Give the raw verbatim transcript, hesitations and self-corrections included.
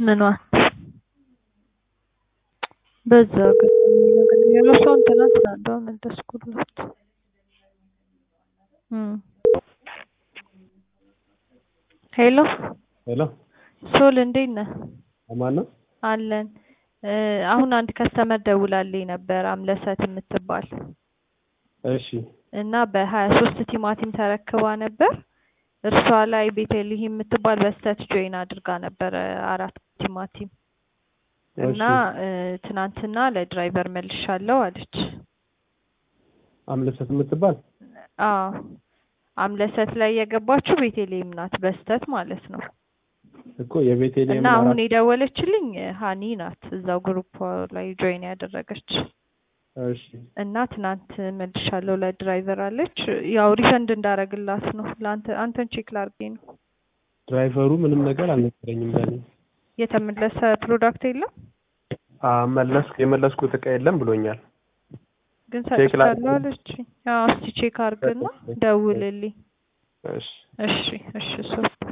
ምኗን በዛ ግን የራሷ እንትና ስላለው መለስኩላት። ሄሎ ሄሎ ሶል እንዴት ነህ? አማን ነው አለን። አሁን አንድ ከስተመር ደውላልኝ ነበር አምለሰት የምትባል። እሺ እና በሀያ ሶስት ቲማቲም ተረክባ ነበር። እርሷ ላይ ቤተልሔም የምትባል በስተት ጆይን አድርጋ ነበር አራት ቲማቲም እና ትናንትና ለድራይቨር መልሻለሁ አለች። አምለሰት የምትባል? አዎ አምለሰት ላይ የገባችው ቤተልሔም ናት በስተት ማለት ነው እኮ የቤተልሔም እና አሁን የደወለችልኝ ሃኒ ናት እዛው ግሩፕ ላይ ጆይን ያደረገች። እሺ እና ትናንት መልሻለሁ ለድራይቨር አለች። ያው ሪፈንድ እንዳረግላት ነው። ለአንተ አንተን ቼክ ላርጌ ነው። ድራይቨሩ ምንም ነገር አልነገረኝም ለኔ። የተመለሰ ፕሮዳክት የለም? አዎ መለስ የመለስኩት እቃ የለም ብሎኛል። ግን ሰጥቻለሁ አለች። አዎ እስቲ ቼክ አርግና ደውልልኝ። እሺ እሺ እሺ ሶስት